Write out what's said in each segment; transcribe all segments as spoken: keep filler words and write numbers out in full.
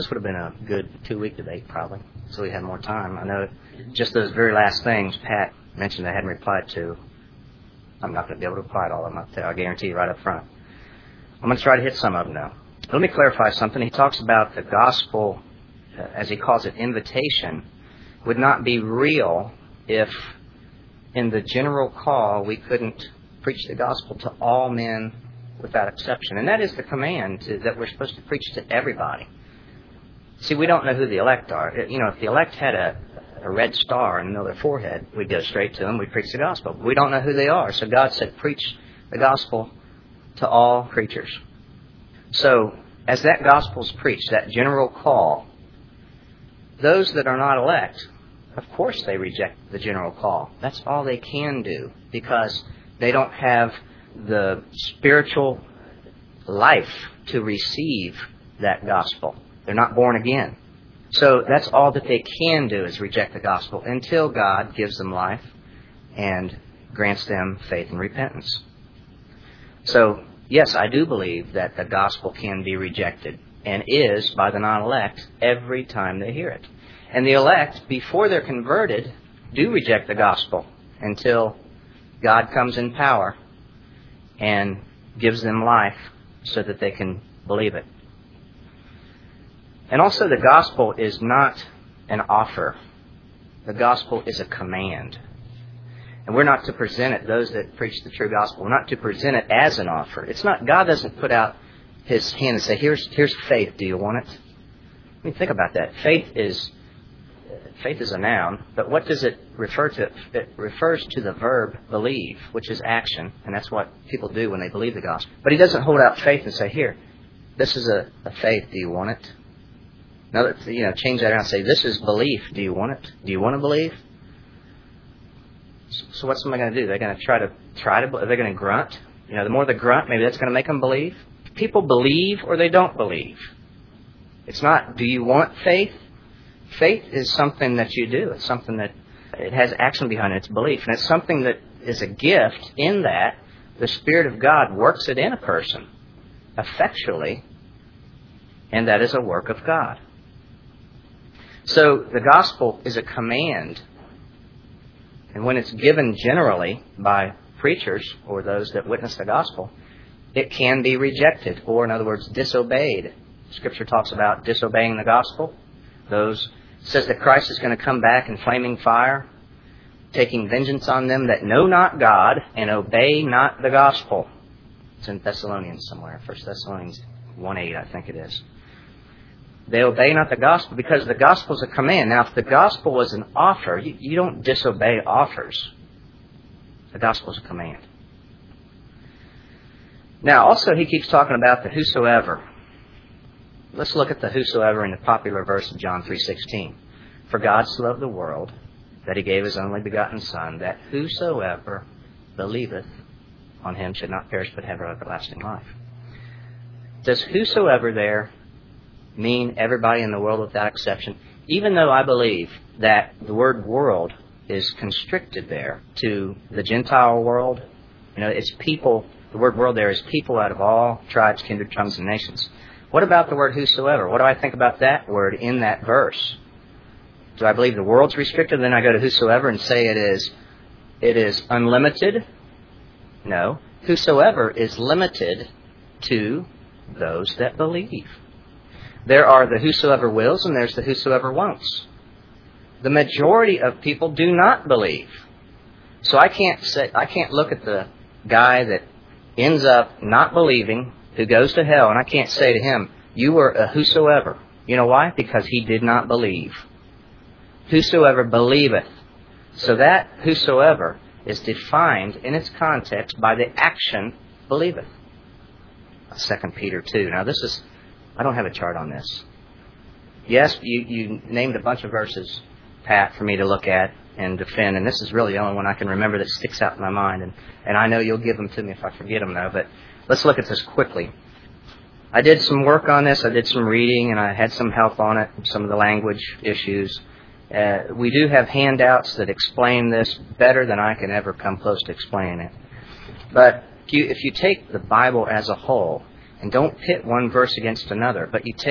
This would have been a good two-week debate, probably, so we had more time. I know just those very last things Pat mentioned I hadn't replied to. I'm not going to be able to reply to all of them, I guarantee you right up front. I'm going to try to hit some of them now. Let me clarify something. He talks about the gospel, uh, as he calls it, invitation, would not be real if in the general call we couldn't preach the gospel to all men without exception. And that is the command to, that we're supposed to preach to everybody. See, we don't know who the elect are. You know, if the elect had a, a red star in the middle of their forehead, we'd go straight to them, we'd preach the gospel. But we don't know who they are. So God said, preach the gospel to all creatures. So, as that gospel's preached, that general call, those that are not elect, of course they reject the general call. That's all they can do, because they don't have the spiritual life to receive that gospel. They're not born again. So that's all that they can do, is reject the gospel until God gives them life and grants them faith and repentance. So, yes, I do believe that the gospel can be rejected, and is by the non-elect every time they hear it. And the elect, before they're converted, do reject the gospel until God comes in power and gives them life so that they can believe it. And also, the gospel is not an offer. The gospel is a command. And we're not to present it, those that preach the true gospel, we're not to present it as an offer. It's not, God doesn't put out His hand and say, here's here's faith, do you want it? I mean, think about that. Faith is faith is a noun, but what does it refer to? It refers to the verb believe, which is action, and that's what people do when they believe the gospel. But He doesn't hold out faith and say, here, this is a, a faith, do you want it? Now, you know, change that around and say, this is belief, do you want it? Do you want to believe? So what's somebody going to do? They're going to try to, try to, are they going to grunt? You know, the more they grunt, maybe that's going to make them believe. People believe or they don't believe. It's not, do you want faith? Faith is something that you do. It's something that, it has action behind it. It's belief. And it's something that is a gift in that the Spirit of God works it in a person effectually, and that is a work of God. So the gospel is a command. And when it's given generally by preachers or those that witness the gospel, it can be rejected, or in other words, disobeyed. Scripture talks about disobeying the gospel. Those says that Christ is going to come back in flaming fire, taking vengeance on them that know not God and obey not the gospel. It's in Thessalonians somewhere, First Thessalonians one eight, I think it is. They obey not the gospel because the gospel is a command. Now, if the gospel was an offer, you, you don't disobey offers. The gospel is a command. Now, also, he keeps talking about the whosoever. Let's look at the whosoever in the popular verse of John three sixteen. For God so loved the world that He gave His only begotten Son, that whosoever believeth on Him should not perish but have everlasting life. Does whosoever there mean everybody in the world without exception? Even though I believe that the word world is constricted there to the Gentile world. You know, it's people, the word world there is people out of all tribes, kindred, tongues, and nations. What about the word whosoever? What do I think about that word in that verse? Do I believe the world's restricted? Then I go to whosoever and say it is, it is unlimited? No. Whosoever is limited to those that believe. There are the whosoever wills and there's the whosoever won'ts. The majority of people do not believe. So I can't say, I can't look at the guy that ends up not believing, who goes to hell, and I can't say to him, you were a whosoever. You know why? Because he did not believe. Whosoever believeth. So that whosoever is defined in its context by the action believeth. Second Peter two. Now this is, I don't have a chart on this. Yes, you, you named a bunch of verses, Pat, for me to look at and defend, and this is really the only one I can remember that sticks out in my mind, and, and I know you'll give them to me if I forget them, though, but let's look at this quickly. I did some work on this, I did some reading, and I had some help on it, some of the language issues. Uh, we do have handouts that explain this better than I can ever come close to explaining it. But if you, if you take the Bible as a whole, and don't pit one verse against another, but you take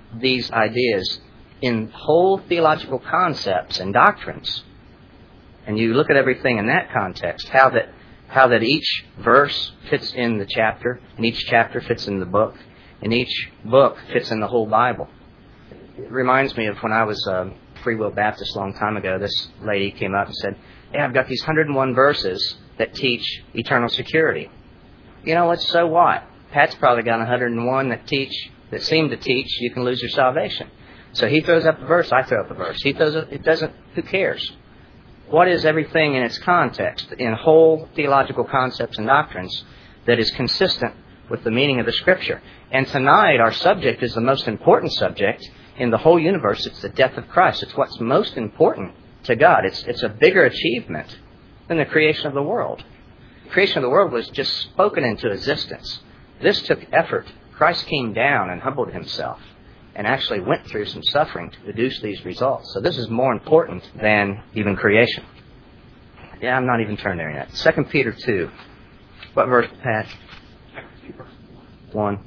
these ideas in whole theological concepts and doctrines, and you look at everything in that context, how that how that each verse fits in the chapter, and each chapter fits in the book, and each book fits in the whole Bible. It reminds me of when I was a Free Will Baptist a long time ago. This lady came up and said, "Hey, I've got these one hundred one verses that teach eternal security." You know what? So what? Pat's probably got one hundred one that teach that seem to teach you can lose your salvation. So he throws up a verse, I throw up a verse. He throws up, it doesn't. Who cares? What is everything in its context, in whole theological concepts and doctrines, that is consistent with the meaning of the Scripture? And tonight, our subject is the most important subject in the whole universe. It's the death of Christ. It's what's most important to God. It's, it's a bigger achievement than the creation of the world. The creation of the world was just spoken into existence. This took effort. Christ came down and humbled himself and actually went through some suffering to produce these results. So this is more important than even creation. Yeah, I'm not even turned there yet. Second Peter two. What verse, Pat? One.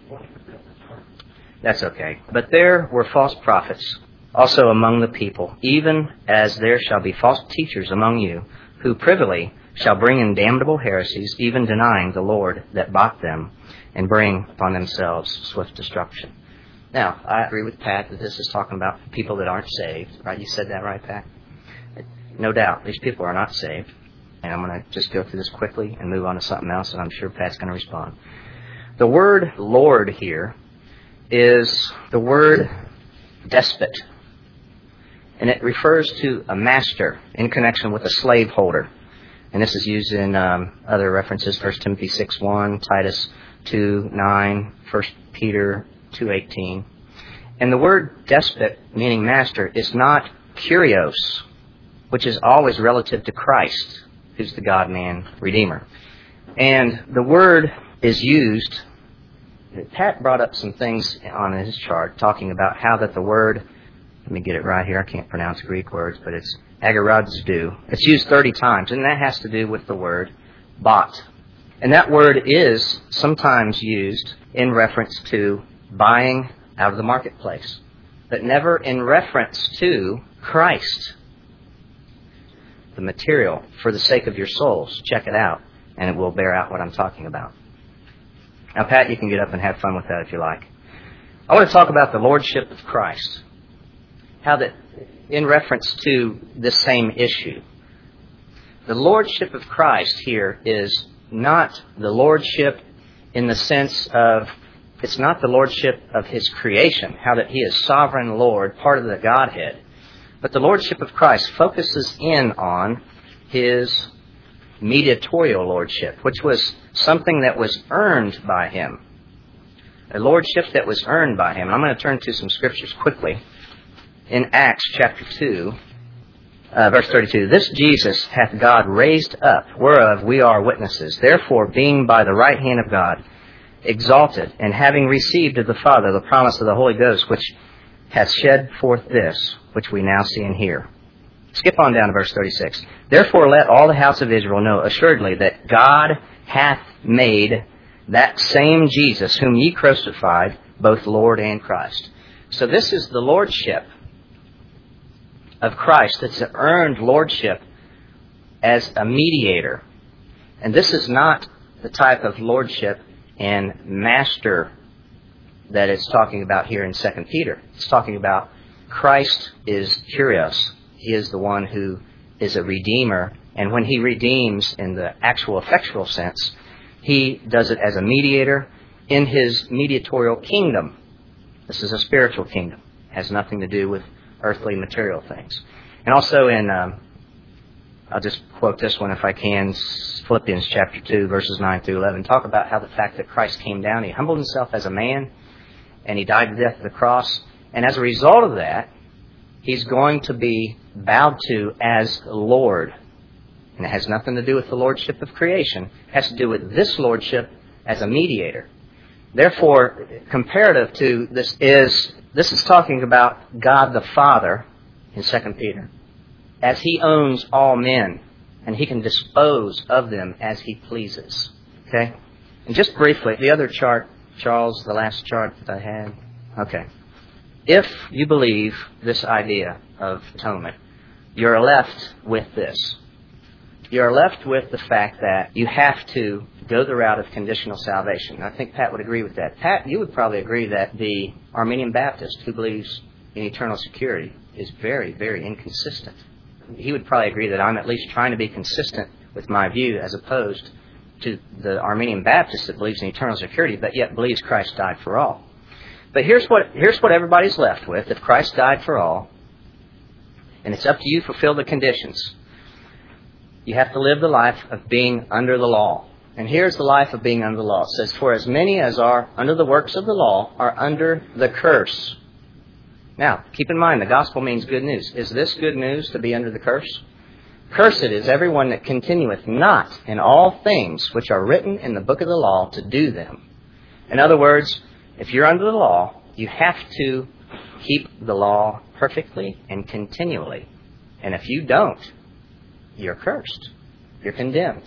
That's okay. But there were false prophets also among the people, even as there shall be false teachers among you, who privily shall bring in damnable heresies, even denying the Lord that bought them, and bring upon themselves swift destruction. Now, I agree with Pat that this is talking about people that aren't saved. Right? You said that right, Pat? No doubt. These people are not saved. And I'm going to just go through this quickly and move on to something else, and I'm sure Pat's going to respond. The word Lord here is the word despot. And it refers to a master in connection with a slaveholder. And this is used in um, other references, First Timothy six one, Titus two nine, First Peter two eighteen. And the word despot, meaning master, is not kurios, which is always relative to Christ, who's the God-man Redeemer. And the word is used, Pat brought up some things on his chart talking about how that the word, let me get it right here, I can't pronounce Greek words, but it's agarazdu. It's used thirty times, and that has to do with the word bought. And that word is sometimes used in reference to buying out of the marketplace, but never in reference to Christ, the material for the sake of your souls. Check it out, and it will bear out what I'm talking about. Now, Pat, you can get up and have fun with that if you like. I want to talk about the Lordship of Christ. How that, in reference to this same issue, the Lordship of Christ here is not the Lordship in the sense of, it's not the Lordship of His creation, how that He is sovereign Lord, part of the Godhead. But the Lordship of Christ focuses in on His mediatorial Lordship, which was something that was earned by Him. A Lordship that was earned by Him. I'm going to turn to some scriptures quickly. In Acts chapter two, uh, verse thirty-two, "This Jesus hath God raised up, whereof we are witnesses. Therefore, being by the right hand of God exalted, and having received of the Father the promise of the Holy Ghost, which hath shed forth this, which we now see and hear." Skip on down to verse thirty-six. "Therefore let all the house of Israel know assuredly that God hath made that same Jesus, whom ye crucified, both Lord and Christ." So this is the Lordship of Christ. It's an earned Lordship as a mediator. And this is not the type of Lordship and master that it's talking about here in Second Peter. It's talking about Christ is kurios. He is the one who is a redeemer. And when He redeems in the actual effectual sense, He does it as a mediator in His mediatorial kingdom. This is a spiritual kingdom. It has nothing to do with earthly material things. And also in, um, I'll just quote this one if I can, Philippians chapter two, verses nine through eleven, talk about how the fact that Christ came down, He humbled Himself as a man, and He died the death of the cross. And as a result of that, He's going to be bowed to as Lord. And it has nothing to do with the Lordship of creation. It has to do with this Lordship as a mediator. Therefore, comparative to this is, this is talking about God the Father in Second Peter, as He owns all men, and He can dispose of them as He pleases. Okay? And just briefly, the other chart, Charles, the last chart that I had. Okay. if you believe this idea of atonement, you're left with this. You're left with the fact that you have to go the route of conditional salvation. I think Pat would agree with that. Pat, you would probably agree that the Arminian Baptist who believes in eternal security is very, very inconsistent. He would probably agree that I'm at least trying to be consistent with my view as opposed to the Arminian Baptist that believes in eternal security but yet believes Christ died for all. But here's what here's what everybody's left with. If Christ died for all, and it's up to you to fulfill the conditions, you have to live the life of being under the law. And here's the life of being under the law. It says, for as many as are under the works of the law are under the curse. Now, keep in mind, the gospel means good news. Is this good news to be under the curse? Cursed is everyone that continueth not in all things which are written in the book of the law to do them. In other words, if you're under the law, you have to keep the law perfectly and continually. And if you don't, you're cursed. You're condemned.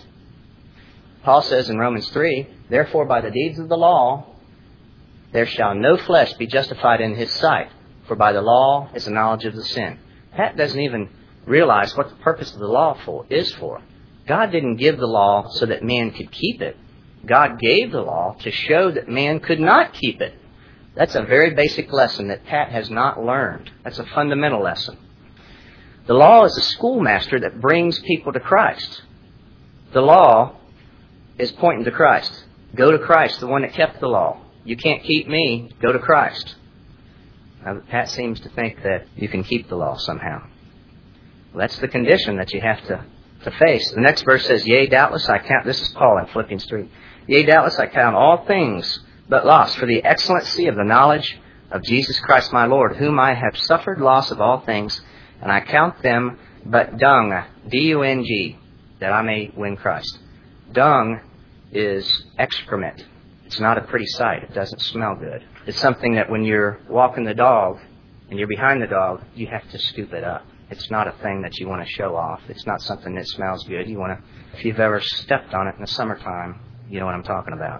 Paul says in Romans three, therefore by the deeds of the law, there shall no flesh be justified in his sight, for by the law is the knowledge of the sin. Pat doesn't even realize what the purpose of the law for is for. God didn't give the law so that man could keep it. God gave the law to show that man could not keep it. That's a very basic lesson that Pat has not learned. That's a fundamental lesson. The law is a schoolmaster that brings people to Christ. The law is pointing to Christ. Go to Christ, the one that kept the law. You can't keep me. Go to Christ. Now, Pat seems to think that you can keep the law somehow. Well, that's the condition that you have to, to face. The next verse says, yea, doubtless I count, this is Paul in Philippians three, yea, doubtless I count all things but loss for the excellency of the knowledge of Jesus Christ my Lord, whom I have suffered loss of all things, and I count them but dung, D U N G, that I may win Christ. Dung is excrement. It's not a pretty sight. It doesn't smell good. It's something that when you're walking the dog and you're behind the dog, you have to scoop it up. It's not a thing that you want to show off. It's not something that smells good. You want to, if you've ever stepped on it in the summertime, you know what I'm talking about.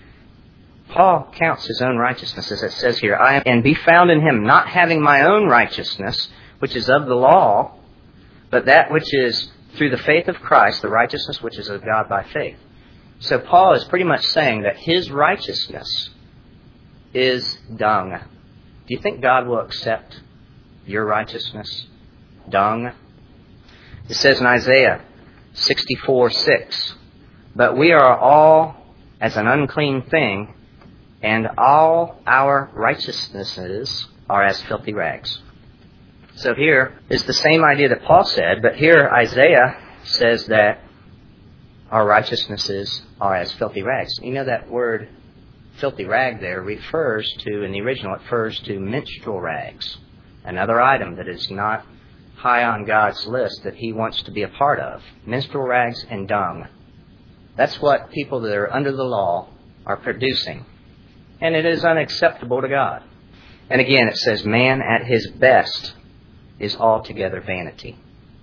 Paul counts his own righteousness, as it says here, I am and be found in him, not having my own righteousness, which is of the law, but that which is through the faith of Christ, the righteousness which is of God by faith. So Paul is pretty much saying that his righteousness is dung. Do you think God will accept your righteousness? Dung. It says in Isaiah sixty-four six, but we are all as an unclean thing, and all our righteousnesses are as filthy rags. So here is the same idea that Paul said, but here Isaiah says that our righteousnesses are as filthy rags. You know that word filthy rag there refers to, in the original, it refers to menstrual rags, another item that is not high on God's list that he wants to be a part of. Menstrual rags and dung. That's what people that are under the law are producing. And it is unacceptable to God. And again, it says, man at his best is altogether vanity.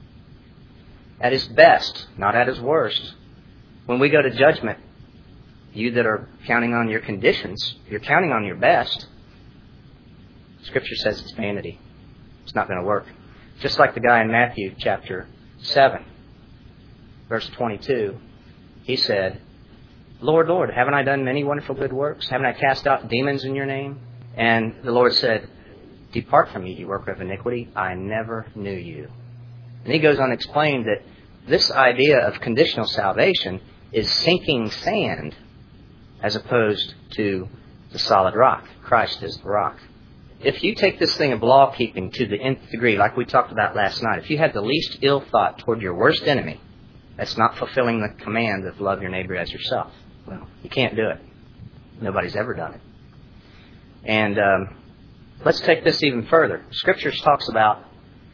At his best, not at his worst. When we go to judgment, you that are counting on your conditions, you're counting on your best. Scripture says it's vanity. It's not going to work. Just like the guy in Matthew chapter seven, verse twenty-two, he said, Lord, Lord, haven't I done many wonderful good works? Haven't I cast out demons in your name? And the Lord said, depart from me, you worker of iniquity. I never knew you. And he goes on to explain that this idea of conditional salvation is sinking sand as opposed to the solid rock. Christ is the rock. If you take this thing of law keeping to the nth degree, like we talked about last night, if you had the least ill thought toward your worst enemy, that's not fulfilling the command of love your neighbor as yourself. Well, you can't do it. Nobody's ever done it. And um, let's take this even further. Scripture talks about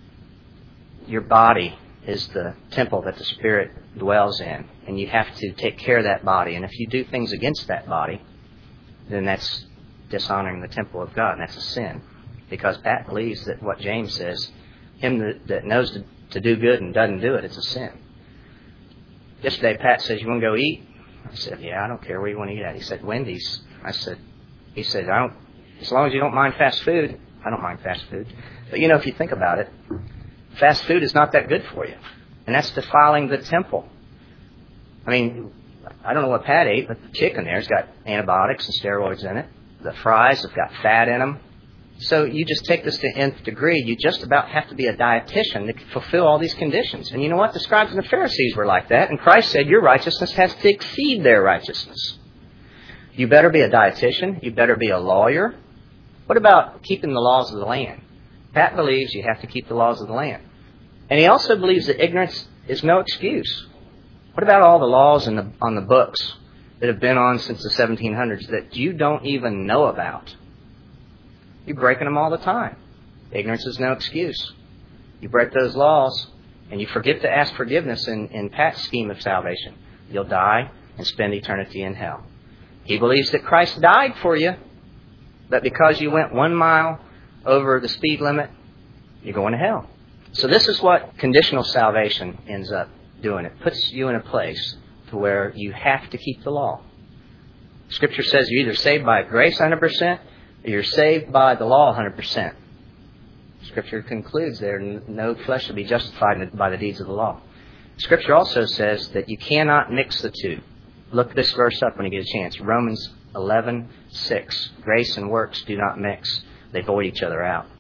your body is the temple that the Spirit dwells in, and you have to take care of that body. And if you do things against that body, then that's dishonoring the temple of God, and that's a sin. Because Pat believes that what James says, him that, that knows to, to do good and doesn't do it, it's a sin. Yesterday, Pat says, you want to go eat? I said, yeah, I don't care where you want to eat at. He said, Wendy's. I said, he said, I don't, as long as you don't mind fast food. I don't mind fast food. But, you know, if you think about it, fast food is not that good for you. And that's defiling the temple. I mean, I don't know what Pat ate, but the chicken there's got antibiotics and steroids in it. The fries have got fat in them. So you just take this to nth degree. You just about have to be a dietitian to fulfill all these conditions. And you know what? The scribes and the Pharisees were like that. And Christ said your righteousness has to exceed their righteousness. You better be a dietitian. You better be a lawyer. What about keeping the laws of the land? Pat believes you have to keep the laws of the land. And he also believes that ignorance is no excuse. What about all the laws in the, on the books that have been on since the seventeen hundreds that you don't even know about? You're breaking them all the time. Ignorance is no excuse. You break those laws and you forget to ask forgiveness in, in Pat's scheme of salvation. You'll die and spend eternity in hell. He believes that Christ died for you, but because you went one mile over the speed limit, you're going to hell. So this is what conditional salvation ends up doing. It puts you in a place to where you have to keep the law. Scripture says you're either saved by grace one hundred percent or you're saved by the law one hundred percent. Scripture concludes there, no flesh shall be justified by the deeds of the law. Scripture also says that you cannot mix the two. Look this verse up when you get a chance. Romans eleven six. Grace and works do not mix. They void each other out.